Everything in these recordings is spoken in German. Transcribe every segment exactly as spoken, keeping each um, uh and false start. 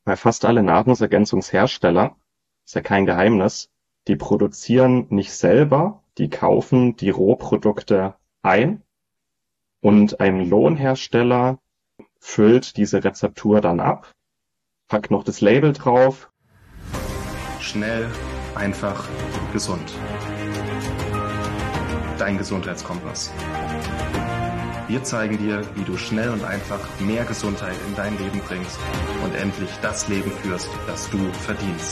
weil fast alle Nahrungsergänzungshersteller, ist ja kein Geheimnis, die produzieren nicht selber, die kaufen die Rohprodukte ein und ein Lohnhersteller füllt diese Rezeptur dann ab, packt noch das Label drauf. Schnell, einfach, gesund. Dein Gesundheitskompass. Wir zeigen dir, wie du schnell und einfach mehr Gesundheit in dein Leben bringst und endlich das Leben führst, das du verdienst.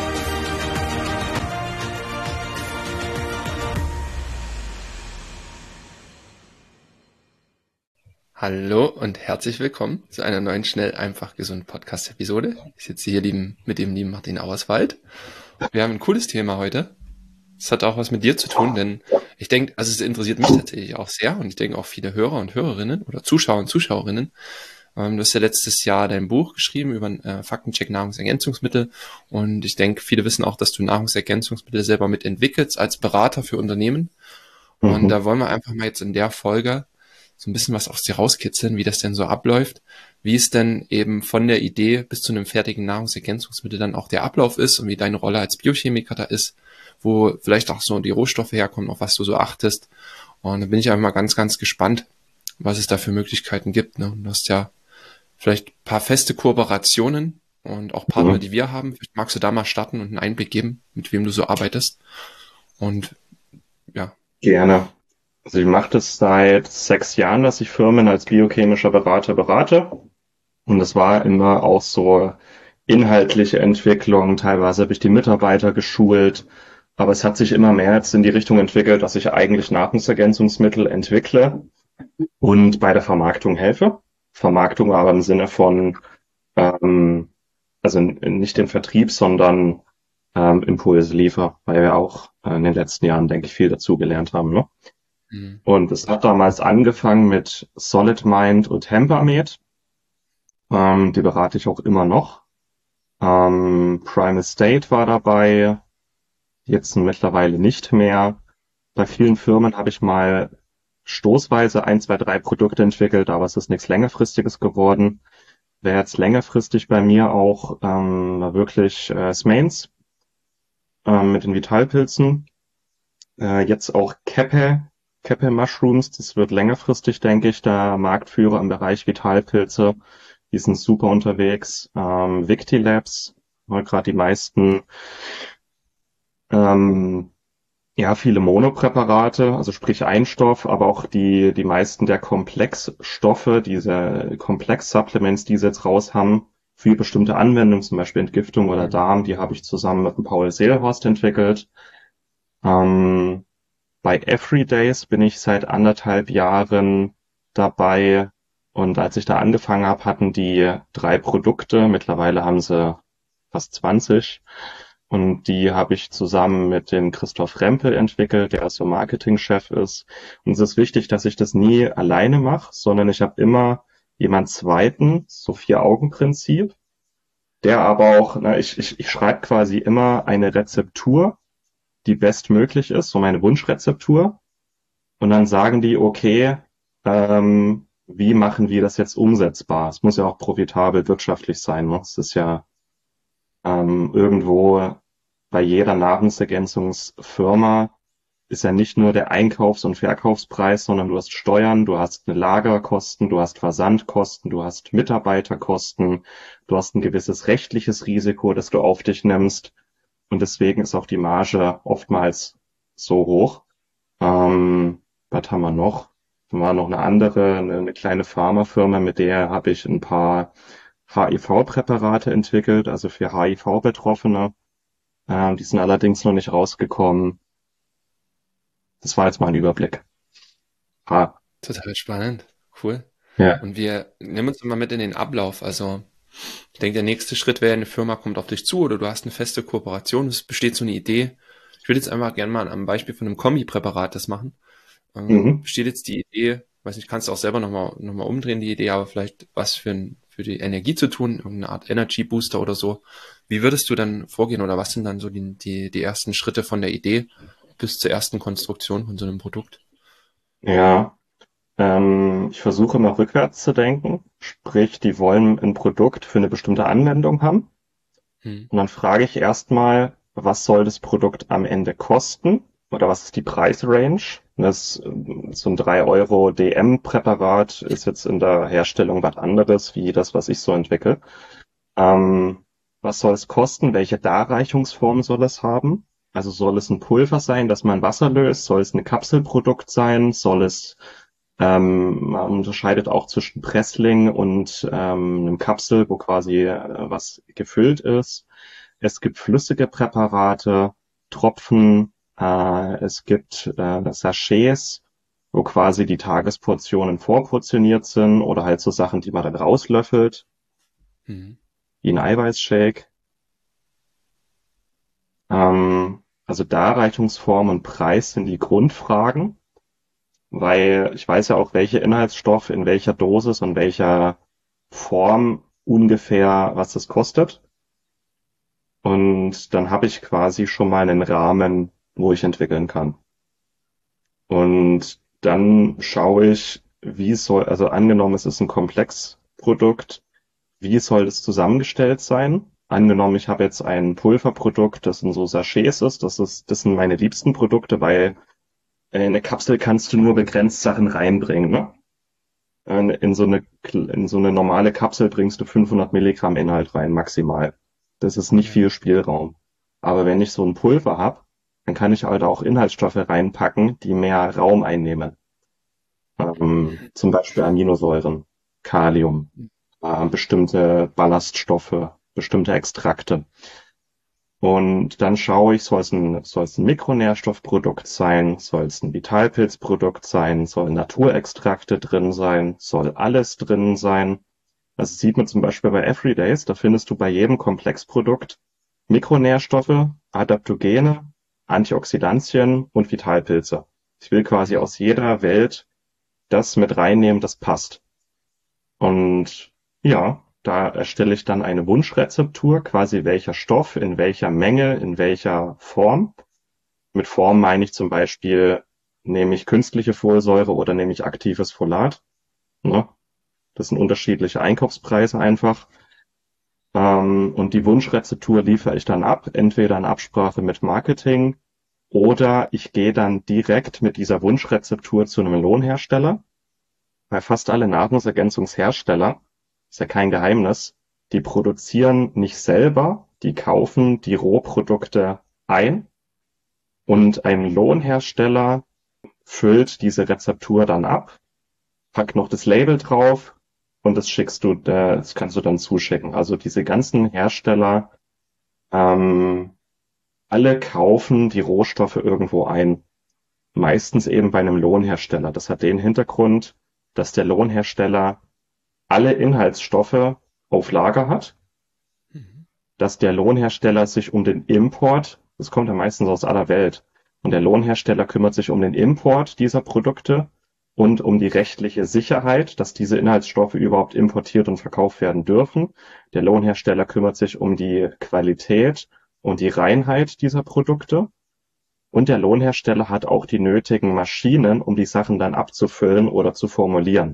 Hallo und herzlich willkommen zu einer neuen Schnell, einfach, gesund Podcast-Episode. Ich sitze hier lieben, mit dem lieben Martin Auerswald. Wir haben ein cooles Thema heute. Es hat auch was mit dir zu tun, denn ich denke, also es interessiert mich tatsächlich auch sehr und ich denke auch viele Hörer und Hörerinnen oder Zuschauer und Zuschauerinnen. Ähm, du hast ja letztes Jahr dein Buch geschrieben über äh, Faktencheck Nahrungsergänzungsmittel und ich denke, viele wissen auch, dass du Nahrungsergänzungsmittel selber mitentwickelst als Berater für Unternehmen. Und Mhm. da wollen wir einfach mal jetzt in der Folge so ein bisschen was aus dir rauskitzeln, wie das denn so abläuft, wie es denn eben von der Idee bis zu einem fertigen Nahrungsergänzungsmittel dann auch der Ablauf ist und wie deine Rolle als Biochemiker da ist, wo vielleicht auch so die Rohstoffe herkommen, auf was du so achtest. Und da bin ich einfach mal ganz, ganz gespannt, was es da für Möglichkeiten gibt. Ne? Und du hast ja vielleicht ein paar feste Kooperationen und auch Partner, Mhm. die wir haben. Vielleicht magst du da mal starten und einen Einblick geben, mit wem du so arbeitest. Und ja. Gerne. Also ich mache das seit sechs Jahren, dass ich Firmen als biochemischer Berater berate. Und das war immer auch so inhaltliche Entwicklung. Teilweise habe ich die Mitarbeiter geschult. Aber es hat sich immer mehr jetzt in die Richtung entwickelt, dass ich eigentlich Nahrungsergänzungsmittel entwickle und bei der Vermarktung helfe. Vermarktung aber im Sinne von, ähm, also nicht den Vertrieb, sondern ähm, Impulse liefere, weil wir auch äh, in den letzten Jahren, denke ich, viel dazugelernt haben. Ne? Mhm. Und es hat damals angefangen mit Solid Mind und Hempamet. Ähm, die berate ich auch immer noch. Ähm, Primal State war dabei, jetzt mittlerweile nicht mehr. Bei vielen Firmen habe ich mal stoßweise ein, zwei, drei Produkte entwickelt, aber es ist nichts längerfristiges geworden. Wäre jetzt längerfristig bei mir auch ähm, wirklich äh, Smains ähm, mit den Vitalpilzen. Äh, jetzt auch Kepe, Kepe Mushrooms, das wird längerfristig, denke ich, der Marktführer im Bereich Vitalpilze. Die sind super unterwegs. Ähm, Victilabs, weil gerade die meisten, ähm, ja, viele Monopräparate, also sprich Einstoff, aber auch die, die meisten der Komplexstoffe, diese Komplex-Supplements, die sie jetzt raus haben, für bestimmte Anwendungen, zum Beispiel Entgiftung oder Mhm. Darm, die habe ich zusammen mit dem Paul Seelhorst entwickelt. Ähm, Bei Everydays bin ich seit anderthalb Jahren dabei und als ich da angefangen habe, hatten die drei Produkte. Mittlerweile haben sie fast zwanzig und die habe ich zusammen mit dem Christoph Rempel entwickelt, der so Marketingchef ist. Und es ist wichtig, dass ich das nie alleine mache, sondern ich habe immer jemand Zweiten, so Vier-Augen-Prinzip, der aber auch, na, ich, ich, ich schreibe quasi immer eine Rezeptur, die bestmöglich ist, so meine Wunschrezeptur. Und dann sagen die, okay, ähm, wie machen wir das jetzt umsetzbar? Es muss ja auch profitabel wirtschaftlich sein. Ne? Es ist ja ähm, irgendwo bei jeder Nahrungsergänzungsfirma ist ja nicht nur der Einkaufs- und Verkaufspreis, sondern du hast Steuern, du hast eine Lagerkosten, du hast Versandkosten, du hast Mitarbeiterkosten, du hast ein gewisses rechtliches Risiko, das du auf dich nimmst. Und deswegen ist auch die Marge oftmals so hoch. Ähm, was haben wir noch? Da war noch eine andere, eine, eine kleine Pharmafirma, mit der habe ich ein paar H I V-Präparate entwickelt, also für H I V-Betroffene. Ähm, die sind allerdings noch nicht rausgekommen. Das war jetzt mal ein Überblick. Ah, Total spannend. Cool. ja. Und wir nehmen uns mal mit in den Ablauf. Also ich denke, der nächste Schritt wäre, eine Firma kommt auf dich zu oder du hast eine feste Kooperation, es besteht so eine Idee. Ich würde jetzt einfach gerne mal am Beispiel von einem Kombipräparat das machen. Ähm, Mhm. besteht jetzt die Idee, weiß nicht, kannst du auch selber nochmal noch mal umdrehen, die Idee, aber vielleicht was für, ein, für die Energie zu tun, irgendeine Art Energy Booster oder so. Wie würdest du dann vorgehen oder was sind dann so die, die, die ersten Schritte von der Idee bis zur ersten Konstruktion von so einem Produkt? Ja. Ähm, ich versuche immer rückwärts zu denken, sprich, die wollen ein Produkt für eine bestimmte Anwendung haben. Hm. Und dann frage ich erstmal, was soll das Produkt am Ende kosten? Oder was ist die Preisrange? Das, ähm, so ein drei Euro D M-Präparat ist jetzt in der Herstellung was anderes, wie das, was ich so entwickle. Ähm, was soll es kosten? Welche Darreichungsform soll es haben? Also soll es ein Pulver sein, das man in Wasser löst? Soll es ein Kapselprodukt sein? Soll es, ähm, man unterscheidet auch zwischen Pressling und ähm, einem Kapsel, wo quasi äh, was gefüllt ist. Es gibt flüssige Präparate, Tropfen, äh, es gibt äh, Sachets, wo quasi die Tagesportionen vorportioniert sind oder halt so Sachen, die man dann rauslöffelt, Hm. wie ein Eiweißshake. Ähm, also Darreichungsform und Preis sind die Grundfragen, weil ich weiß ja auch, welche Inhaltsstoffe in welcher Dosis und welcher Form ungefähr, was das kostet. Und dann habe ich quasi schon mal einen Rahmen, wo ich entwickeln kann. Und dann schaue ich, wie soll, also angenommen, es ist ein Komplexprodukt, wie soll das zusammengestellt sein? Angenommen, ich habe jetzt ein Pulverprodukt, das in so Sachets ist, das ist, das sind meine liebsten Produkte, weil in eine Kapsel kannst du nur begrenzt Sachen reinbringen, ne? In in so eine, in so eine normale Kapsel bringst du fünfhundert Milligramm Inhalt rein, maximal. Das ist nicht Ja. viel Spielraum. Aber wenn ich so ein Pulver habe, dann kann ich halt auch Inhaltsstoffe reinpacken, die mehr Raum einnehmen. Ähm, zum Beispiel Aminosäuren, Kalium, äh, bestimmte Ballaststoffe, bestimmte Extrakte. Und dann schaue ich, soll es ein, soll es ein Mikronährstoffprodukt sein, soll es ein Vitalpilzprodukt sein, soll Naturextrakte drin sein, soll alles drin sein. Das sieht man zum Beispiel bei Everydays, da findest du bei jedem Komplexprodukt Mikronährstoffe, Adaptogene, Antioxidantien und Vitalpilze. Ich will quasi aus jeder Welt das mit reinnehmen, das passt. Und ja, da erstelle ich dann eine Wunschrezeptur, quasi welcher Stoff, in welcher Menge, in welcher Form. Mit Form meine ich zum Beispiel, nehme ich künstliche Folsäure oder nehme ich aktives Folat. Ne? Das sind unterschiedliche Einkaufspreise einfach. Ähm, und die Wunschrezeptur liefere ich dann ab, entweder in Absprache mit Marketing oder ich gehe dann direkt mit dieser Wunschrezeptur zu einem Lohnhersteller. Weil fast alle Nahrungsergänzungshersteller, ist ja kein Geheimnis, die produzieren nicht selber, die kaufen die Rohprodukte ein und ein Lohnhersteller füllt diese Rezeptur dann ab, packt noch das Label drauf und das schickst du, das kannst du dann zuschicken. Also diese ganzen Hersteller, ähm, alle kaufen die Rohstoffe irgendwo ein. Meistens eben bei einem Lohnhersteller. Das hat den Hintergrund, dass der Lohnhersteller alle Inhaltsstoffe auf Lager hat, Mhm. dass der Lohnhersteller sich um den Import, das kommt ja meistens aus aller Welt, und der Lohnhersteller kümmert sich um den Import dieser Produkte und um die rechtliche Sicherheit, dass diese Inhaltsstoffe überhaupt importiert und verkauft werden dürfen. Der Lohnhersteller kümmert sich um die Qualität und die Reinheit dieser Produkte. Und der Lohnhersteller hat auch die nötigen Maschinen, um die Sachen dann abzufüllen oder zu formulieren.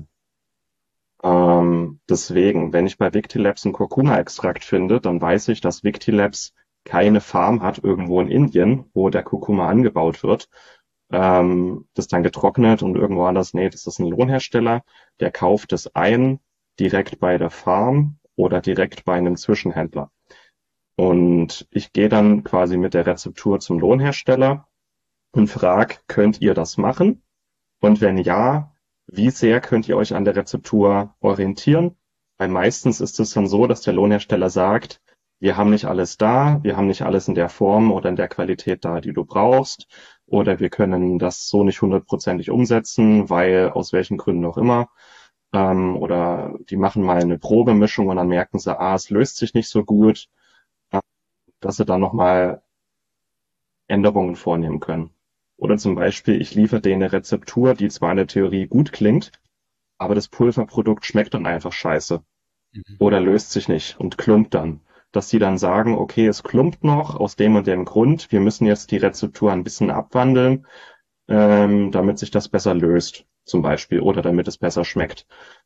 Ähm, deswegen, wenn ich bei Victilabs einen Kurkuma-Extrakt finde, dann weiß ich, dass Victilabs keine Farm hat irgendwo in Indien, wo der Kurkuma angebaut wird. Ähm, das dann getrocknet und irgendwo anders, nee, das ist ein Lohnhersteller, der kauft es ein, direkt bei der Farm oder direkt bei einem Zwischenhändler. Und ich gehe dann quasi mit der Rezeptur zum Lohnhersteller und frage, könnt ihr das machen? Und wenn ja, wie sehr könnt ihr euch an der Rezeptur orientieren? Weil meistens ist es dann so, dass der Lohnhersteller sagt, wir haben nicht alles da, wir haben nicht alles in der Form oder in der Qualität da, die du brauchst, oder wir können das so nicht hundertprozentig umsetzen, weil aus welchen Gründen auch immer. Ähm, oder die machen mal eine Probemischung und dann merken sie, ah, es löst sich nicht so gut, äh, dass sie dann nochmal Änderungen vornehmen können. Oder zum Beispiel, ich liefere denen eine Rezeptur, die zwar in der Theorie gut klingt, aber das Pulverprodukt schmeckt dann einfach scheiße. Mhm. Oder löst sich nicht und klumpt dann. Dass die dann sagen, okay, es klumpt noch aus dem und dem Grund, wir müssen jetzt die Rezeptur ein bisschen abwandeln, ähm, damit sich das besser löst. zum Beispiel, oder damit es besser schmeckt.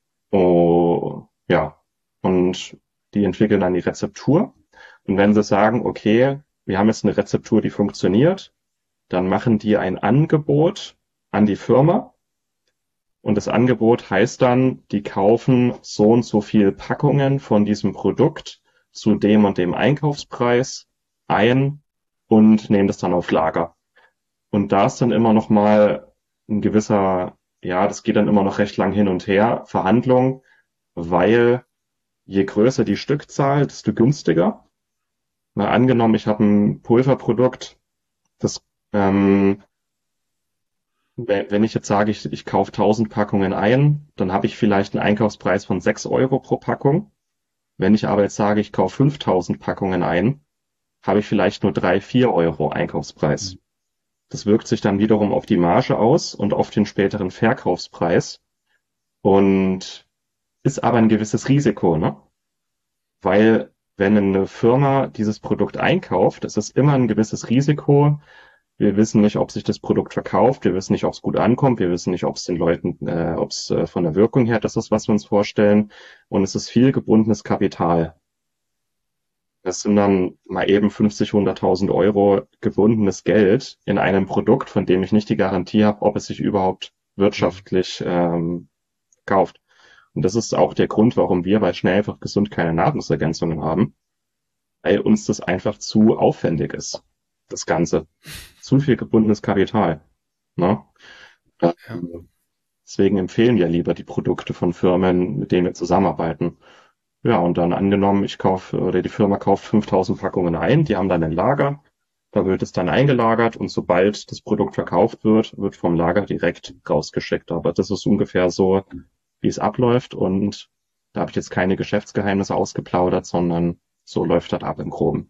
Oh, ja. Und die entwickeln dann die Rezeptur. Und wenn sie sagen, okay, wir haben jetzt eine Rezeptur, die funktioniert, dann machen die ein Angebot an die Firma. Und das Angebot heißt dann, die kaufen so und so viel Packungen von diesem Produkt zu dem und dem Einkaufspreis ein und nehmen das dann auf Lager. Und da ist dann immer noch mal ein gewisser, ja, das geht dann immer noch recht lang hin und her, Verhandlung, weil je größer die Stückzahl, desto günstiger. Mal angenommen, ich habe ein Pulverprodukt, das, ähm, we- wenn ich jetzt sage, ich, ich kaufe tausend Packungen ein, dann habe ich vielleicht einen Einkaufspreis von sechs Euro pro Packung. Wenn ich aber jetzt sage, ich kaufe fünftausend Packungen ein, habe ich vielleicht nur drei, vier Euro Einkaufspreis. Das wirkt sich dann wiederum auf die Marge aus und auf den späteren Verkaufspreis und ist aber ein gewisses Risiko, ne? Weil wenn eine Firma dieses Produkt einkauft, ist es immer ein gewisses Risiko. Wir wissen nicht, ob sich das Produkt verkauft, wir wissen nicht, ob es gut ankommt, wir wissen nicht, ob es den Leuten, äh, ob es äh, von der Wirkung her das ist, was wir uns vorstellen. Und es ist viel gebundenes Kapital. Das sind dann mal eben fünfzig, hunderttausend Euro gebundenes Geld in einem Produkt, von dem ich nicht die Garantie habe, ob es sich überhaupt wirtschaftlich ähm, kauft. Und das ist auch der Grund, warum wir bei Schnell einfach gesund keine Nahrungsergänzungen haben, weil uns das einfach zu aufwendig ist, das Ganze. Zu viel gebundenes Kapital. Ne? Ja. Deswegen empfehlen wir lieber die Produkte von Firmen, mit denen wir zusammenarbeiten. Ja, und dann angenommen, ich kaufe, oder die Firma kauft fünftausend Packungen ein, die haben dann ein Lager, da wird es dann eingelagert und sobald das Produkt verkauft wird, wird vom Lager direkt rausgeschickt. Aber das ist ungefähr so, wie es abläuft und da habe ich jetzt keine Geschäftsgeheimnisse ausgeplaudert, sondern so läuft das ab im Groben.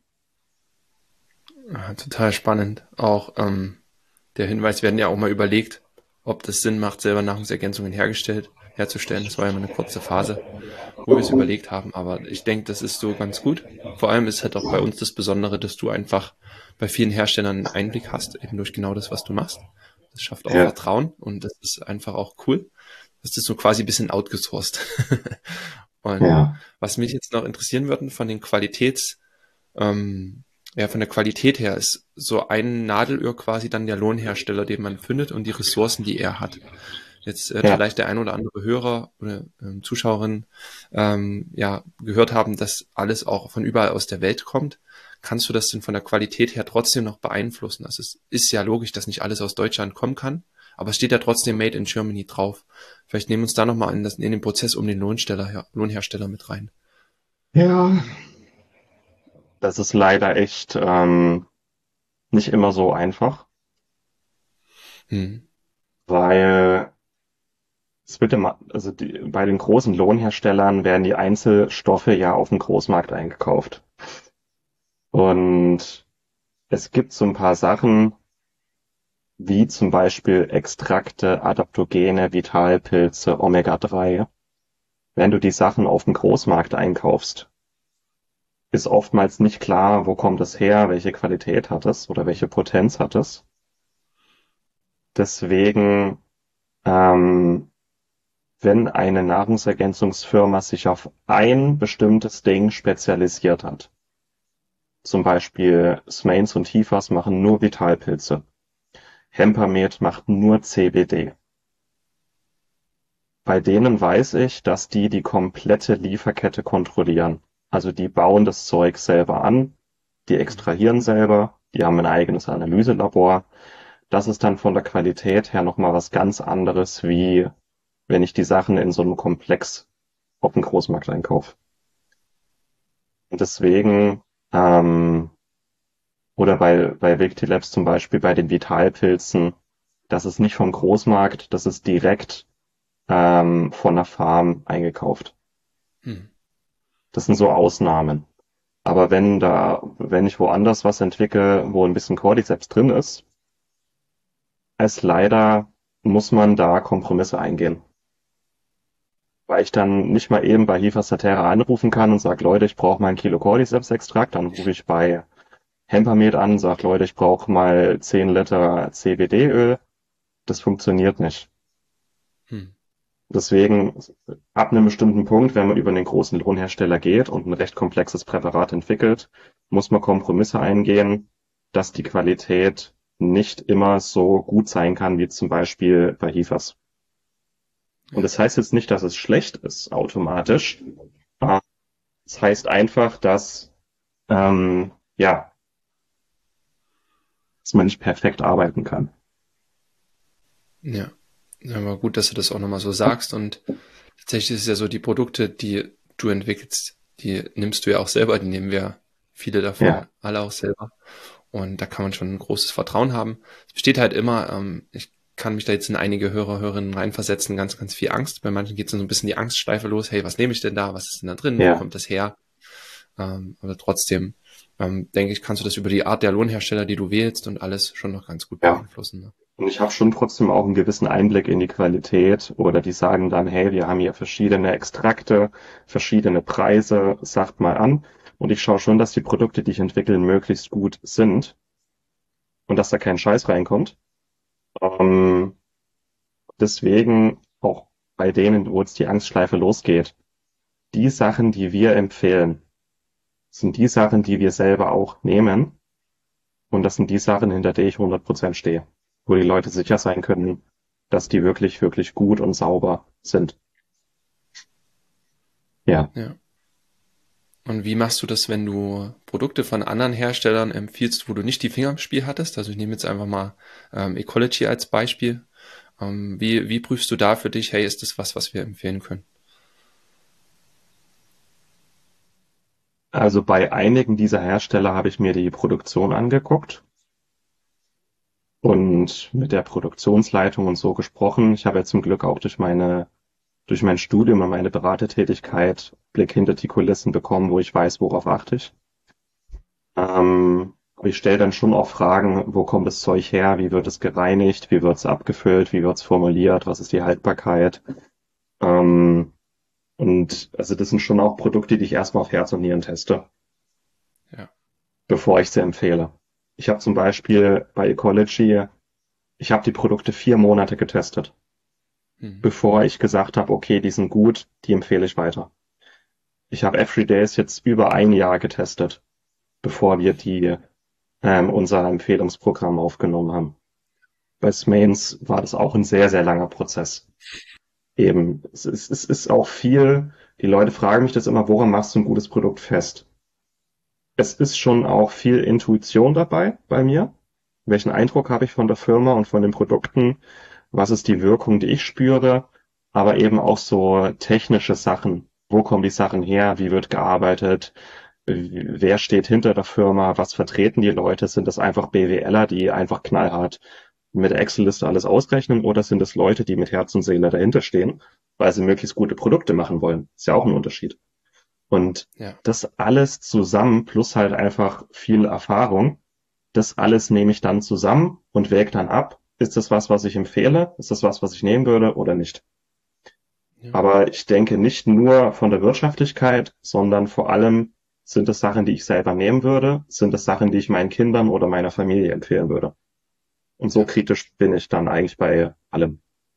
Ja, total spannend. Auch ähm, der Hinweis, wir hatten ja auch mal überlegt, ob das Sinn macht, selber Nahrungsergänzungen hergestellt, herzustellen. Das war ja mal eine kurze Phase, wo wir es überlegt haben. Aber ich denke, das ist so ganz gut. Vor allem ist halt auch bei uns das Besondere, dass du einfach bei vielen Herstellern einen Einblick hast, eben durch genau das, was du machst. Das schafft auch Ja. Vertrauen und das ist einfach auch cool. Das ist so quasi ein bisschen outgesourced. Und Ja. was mich jetzt noch interessieren würde von den Qualitäts, ähm, ja, von der Qualität her ist so ein Nadelöhr quasi dann der Lohnhersteller, den man findet und die Ressourcen, die er hat. Jetzt wird Ja. vielleicht der ein oder andere Hörer oder ähm, Zuschauerin ähm, ja gehört haben, dass alles auch von überall aus der Welt kommt. Kannst du das denn von der Qualität her trotzdem noch beeinflussen? Also es ist ja logisch, dass nicht alles aus Deutschland kommen kann, aber es steht ja trotzdem Made in Germany drauf. Vielleicht nehmen wir uns da nochmal in, das- in den Prozess um den Lohnsteller, her- Lohnhersteller mit rein. Ja. Das ist leider echt ähm, nicht immer so einfach, Hm. weil es wird immer, also die, bei den großen Lohnherstellern werden die Einzelstoffe ja auf dem Großmarkt eingekauft. Und es gibt so ein paar Sachen, wie zum Beispiel Extrakte, Adaptogene, Vitalpilze, Omega drei. Wenn du die Sachen auf dem Großmarkt einkaufst, ist oftmals nicht klar, wo kommt es her, welche Qualität hat es oder welche Potenz hat es. Deswegen, ähm, wenn eine Nahrungsergänzungsfirma sich auf ein bestimmtes Ding spezialisiert hat, zum Beispiel Smains und Hifas machen nur Vitalpilze, Hempamet macht nur C B D. Bei denen weiß ich, dass die die komplette Lieferkette kontrollieren. Also die bauen das Zeug selber an, die extrahieren selber, die haben ein eigenes Analyselabor. Das ist dann von der Qualität her nochmal was ganz anderes, wie wenn ich die Sachen in so einem Komplex auf dem Großmarkt einkaufe. Und deswegen, ähm, oder bei, bei Victilabs zum Beispiel bei den Vitalpilzen, das ist nicht vom Großmarkt, das ist direkt ähm, von der Farm eingekauft. Hm. Das sind so Ausnahmen. Aber wenn da, wenn ich woanders was entwickle, wo ein bisschen Cordyceps drin ist, es leider muss man da Kompromisse eingehen. Weil ich dann nicht mal eben bei Hifas-Saterra anrufen kann und sage, Leute, ich brauche mal ein Kilo Cordyceps-Extrakt. Dann rufe ich bei Hempamet an, sage, Leute, ich brauche mal zehn Liter C B D-Öl. Das funktioniert nicht. Deswegen, ab einem bestimmten Punkt, wenn man über einen großen Lohnhersteller geht und ein recht komplexes Präparat entwickelt, muss man Kompromisse eingehen, dass die Qualität nicht immer so gut sein kann, wie zum Beispiel bei Hifas. Und das heißt jetzt nicht, dass es schlecht ist, automatisch. Es heißt einfach, dass, ähm, ja, dass man nicht perfekt arbeiten kann. Ja. Ja, aber gut, dass du das auch nochmal so sagst. Und tatsächlich ist es ja so, die Produkte, die du entwickelst, die nimmst du ja auch selber, die nehmen wir viele davon Ja. alle auch selber. Und da kann man schon ein großes Vertrauen haben. Es besteht halt immer, ähm, ich kann mich da jetzt in einige Hörer, Hörerinnen reinversetzen, ganz, ganz viel Angst. Bei manchen geht es dann so ein bisschen die Angstschleife los. Hey, was nehme ich denn da? Was ist denn da drin? Ja. Wo kommt das her? Ähm, aber trotzdem, ähm, denke ich, kannst du das über die Art der Lohnhersteller, die du wählst und alles schon noch ganz gut Ja. beeinflussen. Ne? Und ich habe schon trotzdem auch einen gewissen Einblick in die Qualität, oder die sagen dann, hey, wir haben hier verschiedene Extrakte, verschiedene Preise, sagt mal an. Und ich schaue schon, dass die Produkte, die ich entwickle, möglichst gut sind und dass da kein Scheiß reinkommt. Ähm, deswegen auch bei denen, wo jetzt die Angstschleife losgeht, die Sachen, die wir empfehlen, sind die Sachen, die wir selber auch nehmen. Und das sind die Sachen, hinter denen ich hundert Prozent stehe, wo die Leute sicher sein können, dass die wirklich, wirklich gut und sauber sind. Ja. Ja. Und wie machst du das, wenn du Produkte von anderen Herstellern empfiehlst, wo du nicht die Finger im Spiel hattest? Also ich nehme jetzt einfach mal ähm, Ecology als Beispiel. Ähm, wie, wie prüfst du da für dich, hey, ist das was, was wir empfehlen können? Also bei einigen dieser Hersteller habe ich mir die Produktion angeguckt und mit der Produktionsleitung und so gesprochen. Ich habe ja zum Glück auch durch meine, durch mein Studium und meine Beratertätigkeit Blick hinter die Kulissen bekommen, wo ich weiß, worauf achte ich. Ähm, aber ich stelle dann schon auch Fragen, wo kommt das Zeug her, wie wird es gereinigt, wie wird es abgefüllt, wie wird es formuliert, was ist die Haltbarkeit. Ähm, und also das sind schon auch Produkte, die ich erstmal auf Herz und Nieren teste, Ja. bevor ich sie empfehle. Ich habe zum Beispiel bei Ecology, ich habe die Produkte vier Monate getestet, Mhm. bevor ich gesagt habe, okay, die sind gut, die empfehle ich weiter. Ich habe Everydays jetzt über ein Jahr getestet, bevor wir die ähm, unser Empfehlungsprogramm aufgenommen haben. Bei Smains war das auch ein sehr, sehr langer Prozess. Eben, es ist, es ist auch viel, die Leute fragen mich das immer, woran machst du ein gutes Produkt fest? Es ist schon auch viel Intuition dabei bei mir. Welchen Eindruck habe ich von der Firma und von den Produkten? Was ist die Wirkung, die ich spüre? Aber eben auch so technische Sachen. Wo kommen die Sachen her? Wie wird gearbeitet? Wer steht hinter der Firma? Was vertreten die Leute? Sind das einfach BWLer, die einfach knallhart mit der Excel-Liste alles ausrechnen? Oder sind es Leute, die mit Herz und Seele dahinter stehen, weil sie möglichst gute Produkte machen wollen? Ist ja auch ein Unterschied. Und Ja. das alles zusammen, plus halt einfach viel Erfahrung, das alles nehme ich dann zusammen und wäge dann ab. Ist das was, was ich empfehle? Ist das was, was ich nehmen würde oder nicht? Ja. Aber ich denke nicht nur von der Wirtschaftlichkeit, sondern vor allem sind es Sachen, die ich selber nehmen würde, sind es Sachen, die ich meinen Kindern oder meiner Familie empfehlen würde. Und so Ja. kritisch bin ich dann eigentlich bei allem.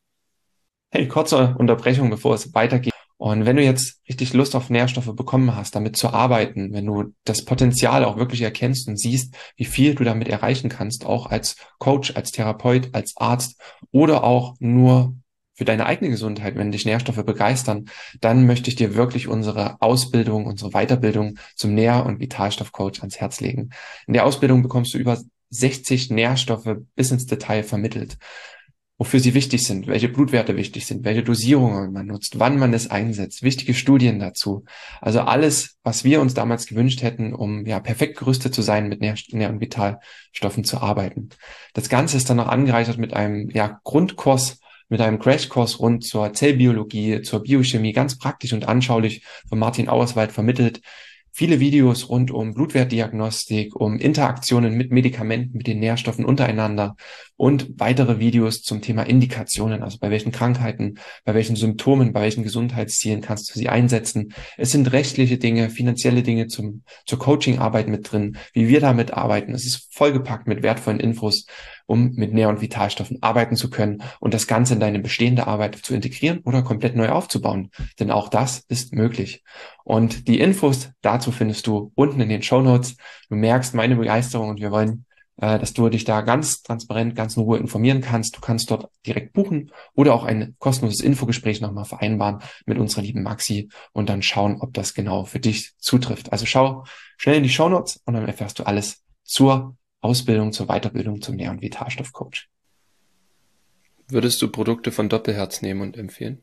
Hey, kurze Unterbrechung, bevor es weitergeht. Und wenn du jetzt richtig Lust auf Nährstoffe bekommen hast, damit zu arbeiten, wenn du das Potenzial auch wirklich erkennst und siehst, wie viel du damit erreichen kannst, auch als Coach, als Therapeut, als Arzt oder auch nur für deine eigene Gesundheit, wenn dich Nährstoffe begeistern, dann möchte ich dir wirklich unsere Ausbildung, unsere Weiterbildung zum Nähr- und Vitalstoffcoach ans Herz legen. In der Ausbildung bekommst du über sechzig Nährstoffe bis ins Detail vermittelt, wofür sie wichtig sind, welche Blutwerte wichtig sind, welche Dosierungen man nutzt, wann man es einsetzt, wichtige Studien dazu. Also alles, was wir uns damals gewünscht hätten, um ja perfekt gerüstet zu sein, mit Nähr- Nähr- und Vitalstoffen zu arbeiten. Das Ganze ist dann noch angereichert mit einem ja, Grundkurs, mit einem Crashkurs rund zur Zellbiologie, zur Biochemie, ganz praktisch und anschaulich von Martin Auerswald vermittelt. Viele Videos rund um Blutwertdiagnostik, um Interaktionen mit Medikamenten, mit den Nährstoffen untereinander und weitere Videos zum Thema Indikationen, also bei welchen Krankheiten, bei welchen Symptomen, bei welchen Gesundheitszielen kannst du sie einsetzen. Es sind rechtliche Dinge, finanzielle Dinge zum, zur Coachingarbeit mit drin, wie wir damit arbeiten. Es ist vollgepackt mit wertvollen Infos um mit Nähr- und Vitalstoffen arbeiten zu können und das Ganze in deine bestehende Arbeit zu integrieren oder komplett neu aufzubauen. Denn auch das ist möglich. Und die Infos dazu findest du unten in den Shownotes. Du merkst meine Begeisterung und wir wollen, äh, dass du dich da ganz transparent, ganz in Ruhe informieren kannst. Du kannst dort direkt buchen oder auch ein kostenloses Infogespräch nochmal vereinbaren mit unserer lieben Maxi und dann schauen, ob das genau für dich zutrifft. Also schau schnell in die Shownotes und dann erfährst du alles zur Ausbildung, zur Weiterbildung zum Nähr- und Vitalstoffcoach. Würdest du Produkte von Doppelherz nehmen und empfehlen?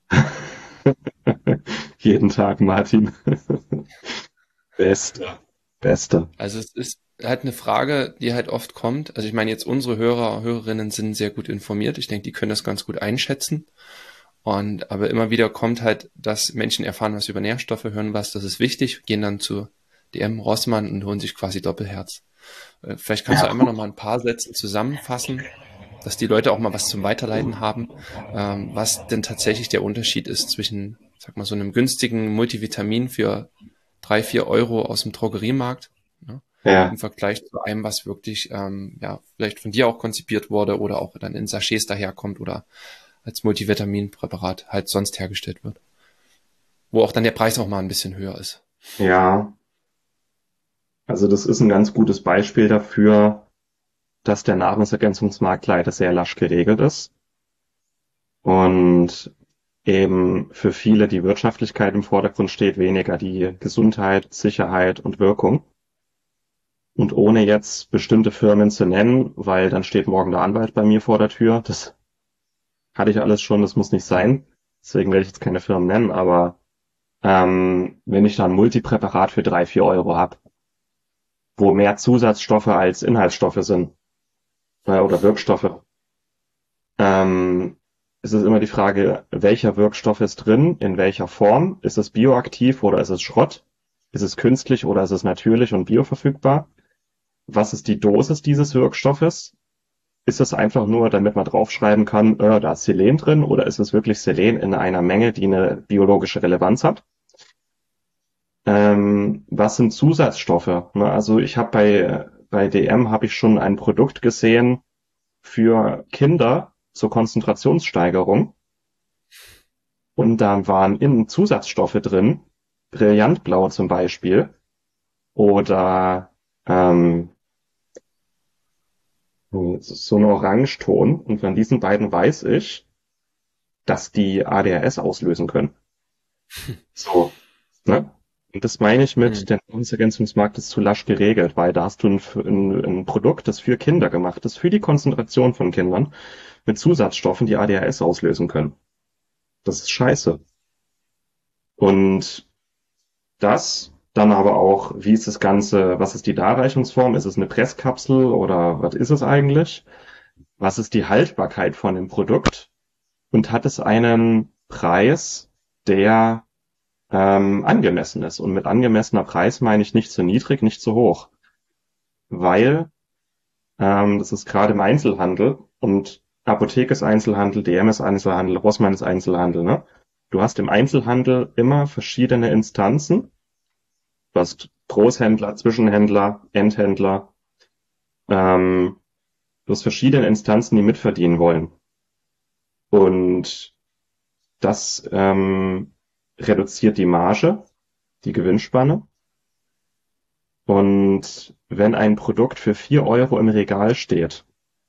Jeden Tag, Martin. Beste. Beste. Also es ist halt eine Frage, die halt oft kommt. Also ich meine, jetzt unsere Hörer, Hörerinnen sind sehr gut informiert. Ich denke, die können das ganz gut einschätzen. Und aber immer wieder kommt halt, dass Menschen erfahren was über Nährstoffe, hören was, das ist wichtig, gehen dann zu D M Rossmann und holen sich quasi Doppelherz. Äh, Vielleicht kannst du einmal noch mal ein paar Sätze zusammenfassen, dass die Leute auch mal was zum Weiterleiten haben, ähm, was denn tatsächlich der Unterschied ist zwischen, sag mal, so einem günstigen Multivitamin für drei, vier Euro aus dem Drogeriemarkt, ne, Ja, im Vergleich zu einem, was wirklich, ähm, ja, vielleicht von dir auch konzipiert wurde oder auch dann in Sachets daherkommt oder als Multivitaminpräparat halt sonst hergestellt wird. Wo auch dann der Preis auch mal ein bisschen höher ist. ja. Also das ist ein ganz gutes Beispiel dafür, dass der Nahrungsergänzungsmarkt leider sehr lasch geregelt ist und eben für viele die Wirtschaftlichkeit im Vordergrund steht, weniger die Gesundheit, Sicherheit und Wirkung. Und ohne jetzt bestimmte Firmen zu nennen, weil dann steht morgen der Anwalt bei mir vor der Tür. Das hatte ich alles schon, das muss nicht sein. Deswegen werde ich jetzt keine Firmen nennen, aber ähm, wenn ich da ein Multipräparat für drei, vier Euro habe, wo mehr Zusatzstoffe als Inhaltsstoffe sind äh, oder Wirkstoffe, ähm, ist es immer die Frage, welcher Wirkstoff ist drin, in welcher Form, ist es bioaktiv oder ist es Schrott, ist es künstlich oder ist es natürlich und bioverfügbar, was ist die Dosis dieses Wirkstoffes, ist es einfach nur, damit man draufschreiben kann, äh, da ist Selen drin oder ist es wirklich Selen in einer Menge, die eine biologische Relevanz hat? Ähm, was sind Zusatzstoffe? Ne, also ich habe bei bei D M habe ich schon ein Produkt gesehen für Kinder zur Konzentrationssteigerung und da waren innen Zusatzstoffe drin, Brillantblau zum Beispiel oder ähm, so ein Orangeton und von diesen beiden weiß ich, dass die A D H S auslösen können. So, ne? Und das meine ich mit, Hm. der Nahrungsergänzungsmarkt ist zu lasch geregelt, weil da hast du ein, ein, ein Produkt, das für Kinder gemacht ist, für die Konzentration von Kindern, mit Zusatzstoffen, die A D H S auslösen können. Das ist scheiße. Und das dann aber auch, wie ist das Ganze, was ist die Darreichungsform? Ist es eine Presskapsel oder was ist es eigentlich? Was ist die Haltbarkeit von dem Produkt? Und hat es einen Preis, der ähm, angemessen ist? Und mit angemessener Preis meine ich nicht zu niedrig, nicht zu hoch. Weil ähm, das ist gerade im Einzelhandel und Apotheke ist Einzelhandel, D M ist Einzelhandel, Rossmann ist Einzelhandel, ne? Du hast im Einzelhandel immer verschiedene Instanzen. Du hast Großhändler, Zwischenhändler, Endhändler. Ähm, du hast verschiedene Instanzen, die mitverdienen wollen. Und das ähm, reduziert die Marge, die Gewinnspanne. Und wenn ein Produkt für vier Euro im Regal steht,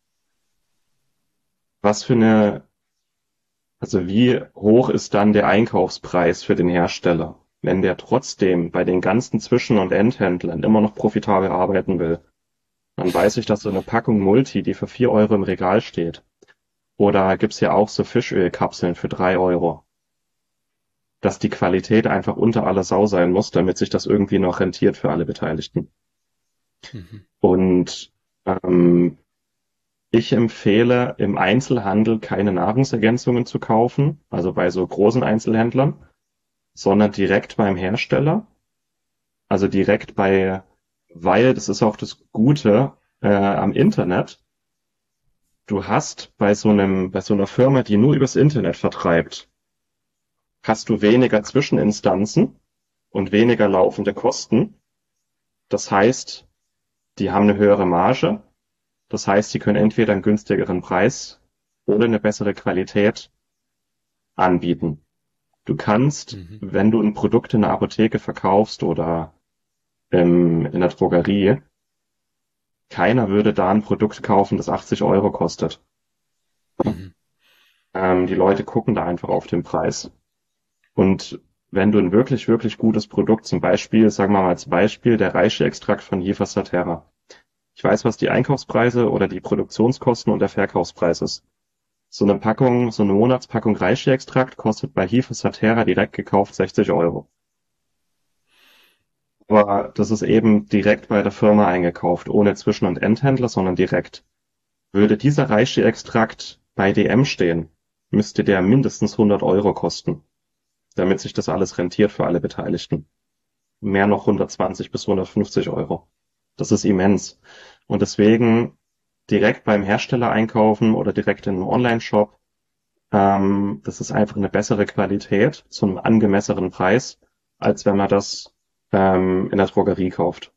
was für eine, also wie hoch ist dann der Einkaufspreis für den Hersteller, wenn der trotzdem bei den ganzen Zwischen- und Endhändlern immer noch profitabel arbeiten will? Dann weiß ich, dass so eine Packung Multi, die für vier Euro im Regal steht, oder gibt's ja auch so Fischölkapseln für drei Euro, dass die Qualität einfach unter aller Sau sein muss, damit sich das irgendwie noch rentiert für alle Beteiligten. Mhm. Und ähm, ich empfehle im Einzelhandel keine Nahrungsergänzungen zu kaufen, also bei so großen Einzelhändlern, sondern direkt beim Hersteller, also direkt bei, weil das ist auch das Gute äh, am Internet. Du hast bei so einem, bei so einer Firma, die nur übers Internet vertreibt, hast du weniger Zwischeninstanzen und weniger laufende Kosten. Das heißt, die haben eine höhere Marge Das heißt, sie können entweder einen günstigeren Preis oder eine bessere Qualität anbieten. Du kannst, Mhm. wenn du ein Produkt in der Apotheke verkaufst oder im, in der Drogerie, keiner würde da ein Produkt kaufen, das achtzig Euro kostet. Mhm. Ähm, die Leute gucken da einfach auf den Preis. Und wenn du ein wirklich, wirklich gutes Produkt, zum Beispiel, sagen wir mal als Beispiel, der Reishi-Extrakt von Jever Saterra. Ich weiß, was die Einkaufspreise oder die Produktionskosten und der Verkaufspreis ist. So eine Packung, so eine Monatspackung Reishi-Extrakt kostet bei Jever Saterra direkt gekauft sechzig Euro. Aber das ist eben direkt bei der Firma eingekauft, ohne Zwischen- und Endhändler, sondern direkt. Würde dieser Reishi-Extrakt bei D M stehen, müsste der mindestens hundert Euro kosten, damit sich das alles rentiert für alle Beteiligten. Mehr noch hundertzwanzig bis hundertfünfzig Euro. Das ist immens. Und deswegen direkt beim Hersteller einkaufen oder direkt in einem Online-Shop, ähm, das ist einfach eine bessere Qualität zu einem angemessenen Preis, als wenn man das ähm, in der Drogerie kauft.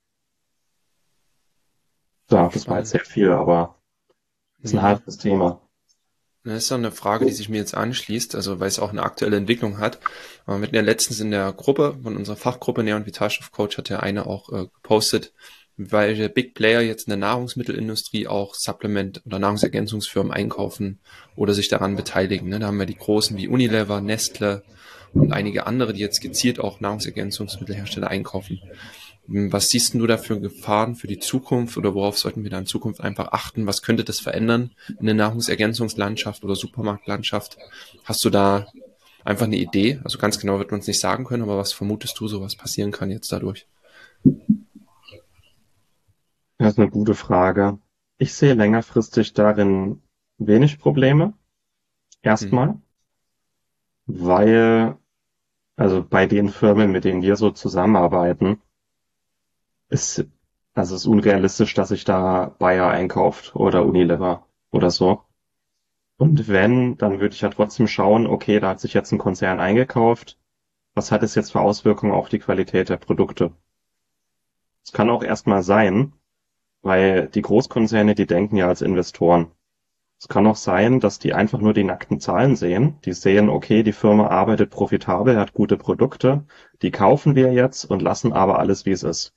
Ja, das war jetzt Spannend. sehr viel, aber ist ein Nee. hartes Thema. Das ist doch eine Frage, die sich mir jetzt anschließt, also weil es auch eine aktuelle Entwicklung hat. Äh, Wir hatten ja letztens in der Gruppe, von unserer Fachgruppe Nähr- und Vitalstoffcoach, hat ja eine auch äh, gepostet, weil der Big Player jetzt in der Nahrungsmittelindustrie auch Supplement- oder Nahrungsergänzungsfirmen einkaufen oder sich daran beteiligen. Ne? Da haben wir die großen wie Unilever, Nestle und einige andere, die jetzt gezielt auch Nahrungsergänzungsmittelhersteller einkaufen. Was siehst denn du da für Gefahren für die Zukunft oder worauf sollten wir da in Zukunft einfach achten? Was könnte das verändern in der Nahrungsergänzungslandschaft oder Supermarktlandschaft? Hast du da einfach eine Idee? Also ganz genau wird man es nicht sagen können, aber was vermutest du, so was passieren kann jetzt dadurch? Das ist eine gute Frage. Ich sehe längerfristig darin wenig Probleme. Hm. Erstmal, weil, also bei den Firmen, mit denen wir so zusammenarbeiten, ist, also es ist unrealistisch, dass sich da Bayer einkauft oder Unilever oder so. Und wenn, dann würde ich ja trotzdem schauen, okay, da hat sich jetzt ein Konzern eingekauft. Was hat es jetzt für Auswirkungen auf die Qualität der Produkte? Es kann auch erstmal sein, weil die Großkonzerne, die denken ja als Investoren. Es kann auch sein, dass die einfach nur die nackten Zahlen sehen. Die sehen, okay, die Firma arbeitet profitabel, hat gute Produkte, die kaufen wir jetzt und lassen aber alles, wie es ist.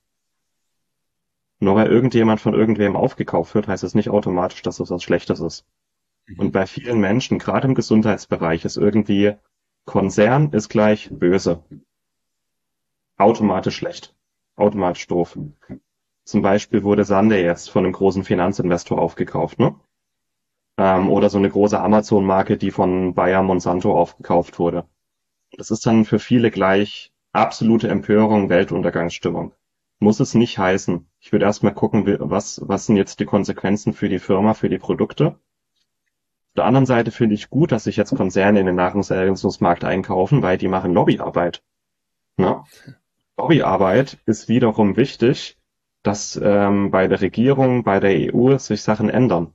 Nur weil irgendjemand von irgendwem aufgekauft wird, heißt es nicht automatisch, dass es was Schlechtes ist. Und Mhm. bei vielen Menschen, gerade im Gesundheitsbereich, ist irgendwie Konzern ist gleich böse. Automatisch schlecht. Automatisch doof. Zum Beispiel wurde Sunday jetzt von einem großen Finanzinvestor aufgekauft, ne? Ähm, oder so eine große Amazon-Marke, die von Bayer Monsanto aufgekauft wurde. Das ist dann für viele gleich absolute Empörung, Weltuntergangsstimmung. Muss es nicht heißen. Ich würde erstmal gucken, wie- was, was sind jetzt die Konsequenzen für die Firma, für die Produkte. Auf der anderen Seite finde ich gut, dass sich jetzt Konzerne in den Nahrungsergänzungsmarkt einkaufen, weil die machen Lobbyarbeit. Ne? Lobbyarbeit ist wiederum wichtig, dass ähm, bei der Regierung, bei der E U sich Sachen ändern.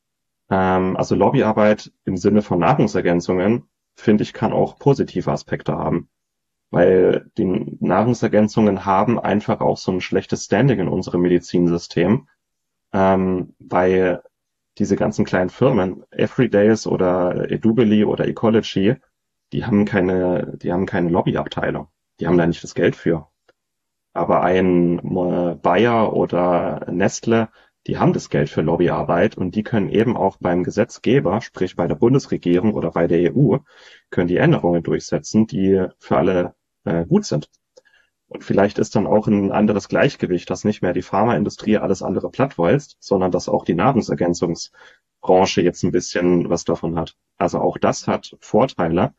Ähm, also Lobbyarbeit im Sinne von Nahrungsergänzungen, finde ich, kann auch positive Aspekte haben. Weil die Nahrungsergänzungen haben einfach auch so ein schlechtes Standing in unserem Medizinsystem, ähm, weil diese ganzen kleinen Firmen, Everydays oder Edubili oder Ecology, die haben keine, die haben keine Lobbyabteilung. Die haben da nicht das Geld für. Aber ein äh, Bayer oder Nestle, die haben das Geld für Lobbyarbeit und die können eben auch beim Gesetzgeber, sprich bei der Bundesregierung oder bei der E U, können die Änderungen durchsetzen, die für alle äh, gut sind. Und vielleicht ist dann auch ein anderes Gleichgewicht, dass nicht mehr die Pharmaindustrie alles andere plattwalzt, sondern dass auch die Nahrungsergänzungsbranche jetzt ein bisschen was davon hat. Also auch das hat Vorteile.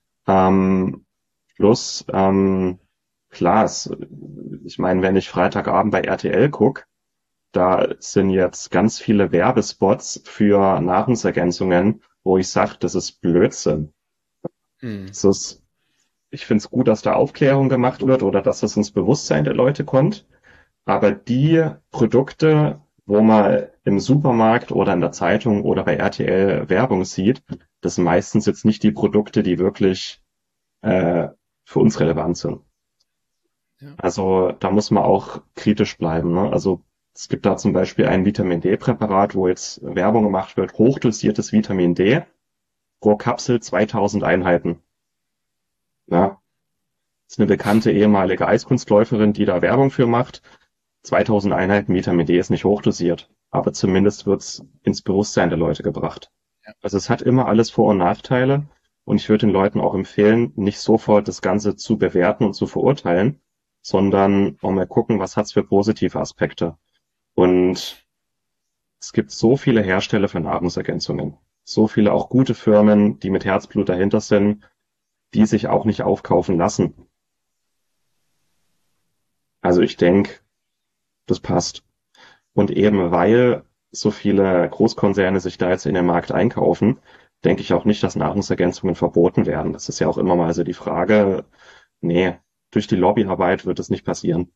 Ähm, plus, ähm, klar, es, ich meine, wenn ich Freitagabend bei R T L gucke, da sind jetzt ganz viele Werbespots für Nahrungsergänzungen, wo ich sage, das ist Blödsinn. Hm. Das ist, ich finde es gut, dass da Aufklärung gemacht wird oder dass das ins Bewusstsein der Leute kommt. Aber die Produkte, wo man im Supermarkt oder in der Zeitung oder bei R T L Werbung sieht, das sind meistens jetzt nicht die Produkte, die wirklich äh, für uns relevant sind. Ja. Also da muss man auch kritisch bleiben. Ne? Also Es gibt da zum Beispiel ein Vitamin-D-Präparat, wo jetzt Werbung gemacht wird, hochdosiertes Vitamin D, pro Kapsel zweitausend Einheiten. Ja, das ist eine bekannte ehemalige Eiskunstläuferin, die da Werbung für macht. zweitausend Einheiten Vitamin D ist nicht hochdosiert, aber zumindest wird's ins Bewusstsein der Leute gebracht. Also es hat immer alles Vor- und Nachteile und ich würde den Leuten auch empfehlen, nicht sofort das Ganze zu bewerten und zu verurteilen, sondern auch mal gucken, was hat's für positive Aspekte. Und es gibt so viele Hersteller für Nahrungsergänzungen, so viele auch gute Firmen, die mit Herzblut dahinter sind, die sich auch nicht aufkaufen lassen. Also ich denke, das passt. Und eben weil so viele Großkonzerne sich da jetzt in den Markt einkaufen, denke ich auch nicht, dass Nahrungsergänzungen verboten werden. Das ist ja auch immer mal so die Frage. Nee, durch die Lobbyarbeit wird es nicht passieren.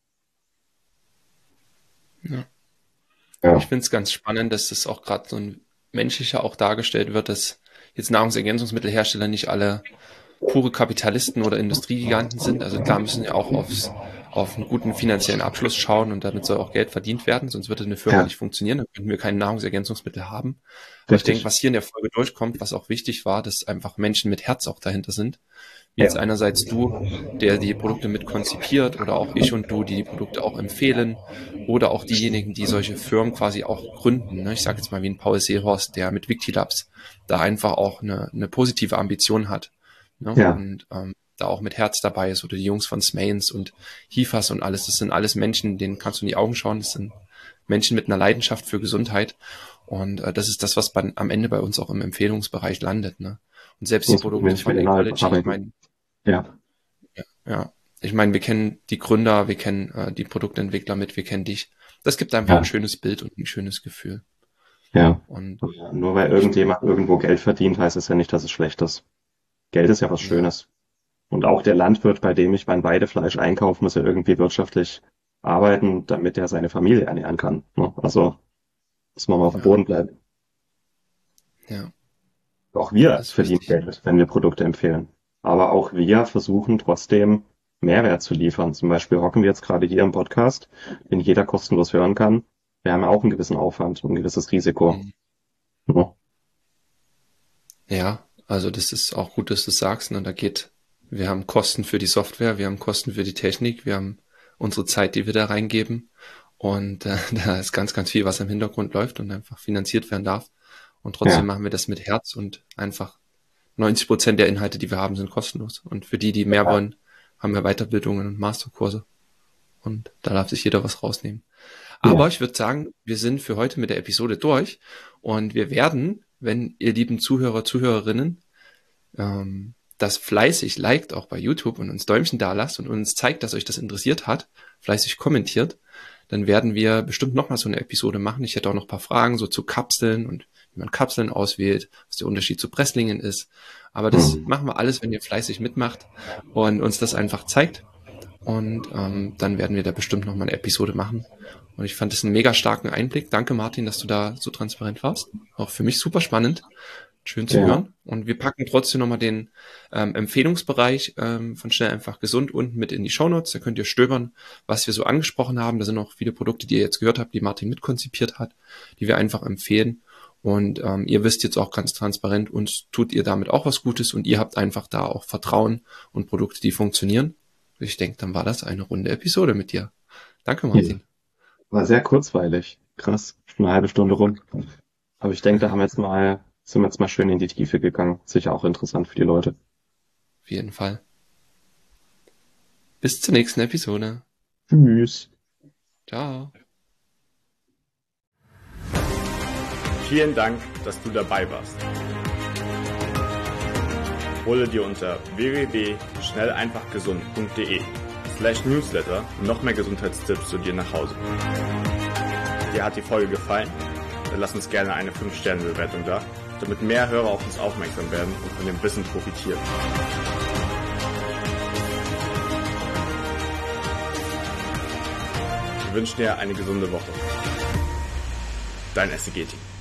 Ja. Ja. Ich finde es ganz spannend, dass das auch gerade so ein menschlicher auch dargestellt wird, dass jetzt Nahrungsergänzungsmittelhersteller nicht alle pure Kapitalisten oder Industriegiganten sind. Also klar müssen ja auch aufs, auf einen guten finanziellen Abschluss schauen und damit soll auch Geld verdient werden, sonst würde eine Firma Ja. nicht funktionieren, dann könnten wir keine Nahrungsergänzungsmittel haben. Aber ich Richtig. denke, was hier in der Folge durchkommt, was auch wichtig war, dass einfach Menschen mit Herz auch dahinter sind. Wie Ja. jetzt einerseits du, der die Produkte mit konzipiert, oder auch ich und du, die die Produkte auch empfehlen, oder auch diejenigen, die solche Firmen quasi auch gründen. Ne? Ich sage jetzt mal wie ein Paul Seehorst, der mit Victilabs da einfach auch eine, eine positive Ambition hat. Ne? Ja. Und ähm, da auch mit Herz dabei ist, oder die Jungs von Smains und Hifas und alles. Das sind alles Menschen, denen kannst du in die Augen schauen. Das sind Menschen mit einer Leidenschaft für Gesundheit. Und äh, das ist das, was bei, am Ende bei uns auch im Empfehlungsbereich landet. Ne? Und selbst die Muss Produkte Mensch von mit Inhalt Ecology, ich arbeiten. meine, Ja. ja, ja, ich meine, wir kennen die Gründer, wir kennen äh, die Produktentwickler mit, wir kennen dich. Das gibt einfach Ja. ein schönes Bild und ein schönes Gefühl. Ja. Und Nur weil irgendjemand irgendwo Geld verdient, heißt es ja nicht, dass es schlecht ist. Geld ist ja was Ja. Schönes. Und auch der Landwirt, bei dem ich mein Weidefleisch einkaufe, muss ja irgendwie wirtschaftlich arbeiten, damit er seine Familie ernähren kann. Ne? Also muss man mal auf dem Ja. Boden bleiben. ja, Auch wir das ist verdienen wichtig. Geld, wenn wir Produkte empfehlen. Aber auch wir versuchen trotzdem Mehrwert zu liefern. Zum Beispiel hocken wir jetzt gerade hier im Podcast, den jeder kostenlos hören kann. Wir haben ja auch einen gewissen Aufwand und ein gewisses Risiko. Mhm. Ne? Ja, also das ist auch gut, dass du es sagst. Ne? Da geht, wir haben Kosten für die Software, wir haben Kosten für die Technik, wir haben unsere Zeit, die wir da reingeben. Und äh, da ist ganz, ganz viel, was im Hintergrund läuft und einfach finanziert werden darf. Und trotzdem Ja. machen wir das mit Herz und einfach neunzig Prozent der Inhalte, die wir haben, sind kostenlos. Und für die, die mehr Ja. wollen, haben wir Weiterbildungen und Masterkurse. Und da darf sich jeder was rausnehmen. Aber Ja. ich würde sagen, wir sind für heute mit der Episode durch. Und wir werden, wenn ihr lieben Zuhörer, Zuhörerinnen, ähm, das fleißig liked, auch bei YouTube, und uns Däumchen da lasst und uns zeigt, dass euch das interessiert hat, fleißig kommentiert, dann werden wir bestimmt nochmal so eine Episode machen. Ich hätte auch noch ein paar Fragen so zu Kapseln und wie man Kapseln auswählt, was der Unterschied zu Presslingen ist. Aber das Mhm. machen wir alles, wenn ihr fleißig mitmacht und uns das einfach zeigt. Und ähm, dann werden wir da bestimmt nochmal eine Episode machen. Und ich fand das einen mega starken Einblick. Danke, Martin, dass du da so transparent warst. Auch für mich super spannend. Schön zu Ja. hören. Und wir packen trotzdem nochmal den ähm, Empfehlungsbereich ähm, von Schnell einfach gesund unten mit in die Shownotes. Da könnt ihr stöbern, was wir so angesprochen haben. Da sind auch viele Produkte, die ihr jetzt gehört habt, die Martin mitkonzipiert hat, die wir einfach empfehlen. Und ähm, ihr wisst jetzt auch ganz transparent, uns tut ihr damit auch was Gutes und ihr habt einfach da auch Vertrauen und Produkte, die funktionieren. Ich denke, dann war das eine runde Episode mit dir. Danke, Martin. War sehr kurzweilig. Krass. Schon eine halbe Stunde rum. Aber ich denke, da haben wir jetzt mal, sind wir jetzt mal schön in die Tiefe gegangen. Sicher auch interessant für die Leute. Auf jeden Fall. Bis zur nächsten Episode. Tschüss. Ciao. Vielen Dank, dass du dabei warst. Hole dir unter w w w punkt schnell einfach gesund punkt de slash newsletter noch mehr Gesundheitstipps zu dir nach Hause. Dir hat die Folge gefallen? Dann lass uns gerne eine fünf Sterne Bewertung da, damit mehr Hörer auf uns aufmerksam werden und von dem Wissen profitieren. Wir wünschen dir eine gesunde Woche. Dein S C G-Team.